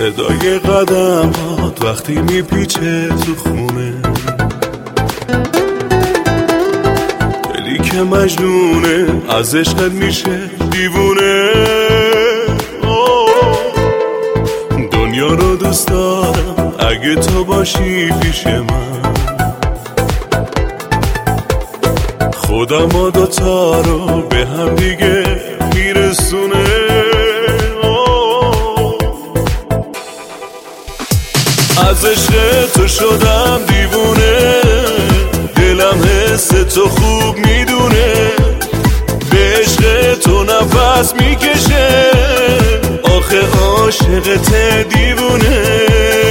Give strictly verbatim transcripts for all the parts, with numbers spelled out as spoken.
صدای قدم هات وقتی میپیچه تو خونه، دلی که مجنونه از عشقت میشه دیوونه. دنیا رو دوست دارم اگه تو باشی پیش من، خدا ما دوتا رو به هم دیگه میرسونه. از عشق تو شدم دیوونه، دلم حس تو خوب میدونه، به عشق تو نفس میکشه، آخه عاشقت دیوونه.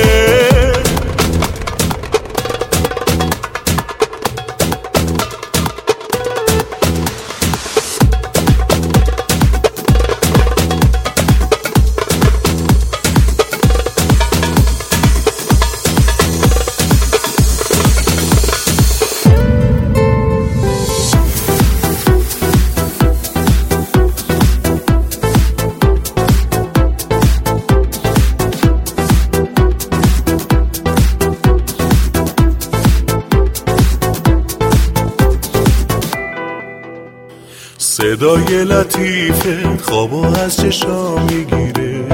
صدای لطیفه خوابو از چشام میگیره،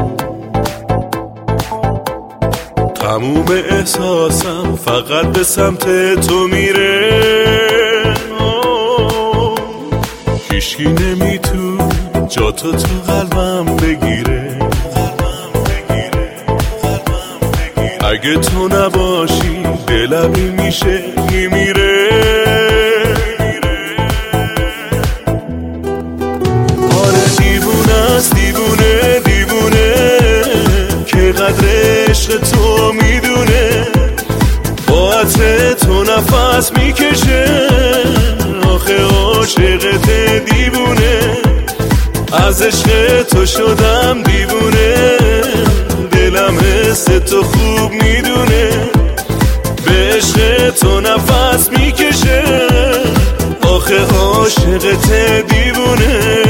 تموم احساسم فقط به سمت تو میره. هیچکی نمیتونه جا تو تو قلبم بگیره، اگه تو نباشی دلم میشه میمیره. دیوونه دیوونه که قدر عشق تو میدونه، با عطر تو نفس میکشه، آخه عاشقت دیوونه. از عشق تو شدم دیوونه، دلم حس تو خوب میدونه، به عشق تو نفس میکشه، آخه عاشقت دیوونه.